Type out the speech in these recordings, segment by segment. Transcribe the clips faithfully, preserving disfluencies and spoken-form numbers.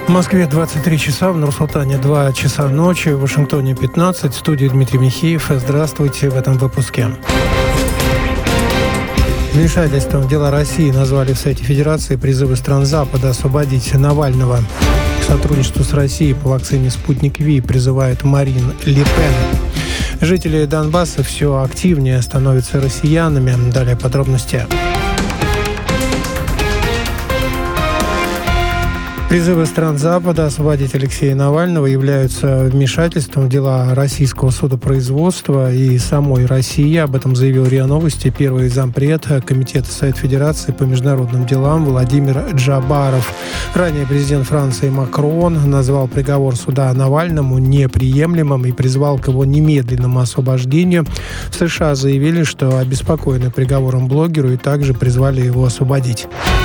В Москве двадцать три часа, в Нур-Султане два часа ночи, в Вашингтоне пятнадцать. В студии Дмитрий Михеев. Здравствуйте в этом выпуске. Вмешательством в дела России назвали в Совете Федерации призывы стран Запада освободить Навального. К сотрудничеству с Россией по вакцине «Спутник Ви» призывает Марин Ле Пен. Жители Донбасса все активнее становятся россиянами. Далее подробности. Призывы стран Запада освободить Алексея Навального являются вмешательством в дела российского судопроизводства и самой России. Об этом заявил РИА Новости первый зампред Комитета Совета Федерации по международным делам Владимир Джабаров. Ранее президент Франции Макрон назвал приговор суда Навальному неприемлемым и призвал к его немедленному освобождению. В США заявили, что обеспокоены приговором блогеру и также призвали его освободить.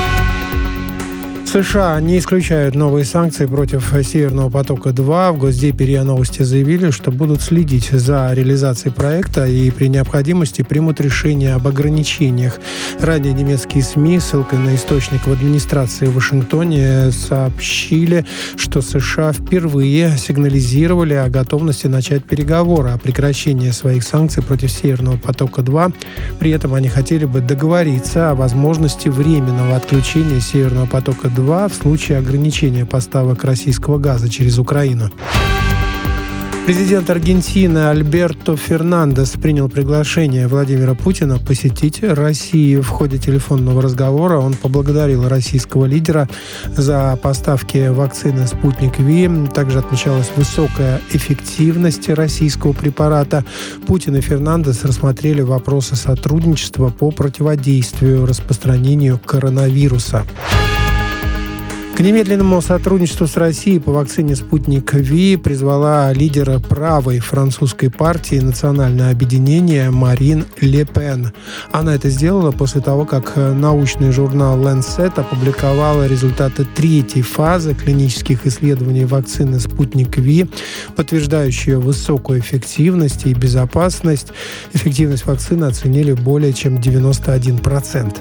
США не исключают новые санкции против «Северного потока-два». В Госдепе РИА Новости заявили, что будут следить за реализацией проекта и при необходимости примут решение об ограничениях. Ранее немецкие СМИ, ссылкой на источник в администрации в Вашингтоне, сообщили, что США впервые сигнализировали о готовности начать переговоры о прекращении своих санкций против «Северного потока-два». При этом они хотели бы договориться о возможности временного отключения «Северного потока-два» в случае ограничения поставок российского газа через Украину. Президент Аргентины Альберто Фернандес принял приглашение Владимира Путина посетить Россию. В ходе телефонного разговора он поблагодарил российского лидера за поставки вакцины «Спутник Ви». Также отмечалась высокая эффективность российского препарата. Путин и Фернандес рассмотрели вопросы сотрудничества по противодействию распространению коронавируса. К немедленному сотрудничеству с Россией по вакцине «Спутник Ви» призвала лидера правой французской партии «Национальное объединение» Марин Ле Пен. Она это сделала после того, как научный журнал Lancet опубликовал результаты третьей фазы клинических исследований вакцины «Спутник Ви», подтверждающие высокую эффективность и безопасность. Эффективность вакцины оценили более чем девяносто один процент.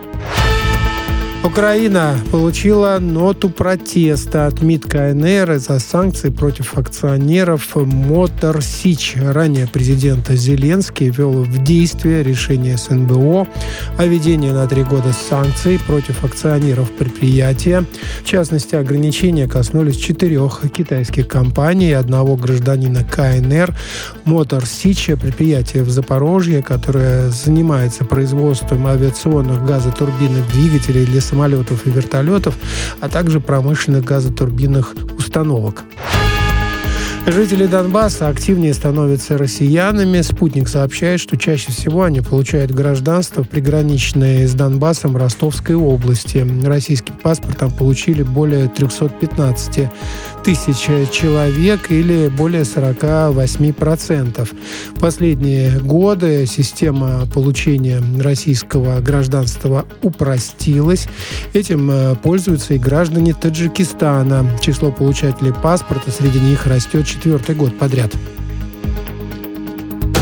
Украина получила ноту протеста от МИД КНР из-за санкций против акционеров Мотор Сич. Ранее президент Зеленский ввел в действие решение СНБО о введении на три года санкций против акционеров предприятия. В частности, ограничения коснулись четырех китайских компаний и одного гражданина КНР. Мотор Сич – предприятие в Запорожье, которое занимается производством авиационных газотурбинных двигателей для самолетов и вертолетов, а также промышленных газотурбинных установок. Жители Донбасса активнее становятся россиянами. «Спутник» сообщает, что чаще всего они получают гражданство в приграничной с Донбассом Ростовской области. Российский паспорт там получили более триста пятнадцать тысяч человек или более сорок восемь процентов. В последние годы система получения российского гражданства упростилась. Этим пользуются и граждане Таджикистана. Число получателей паспорта среди них растет четвертый год подряд.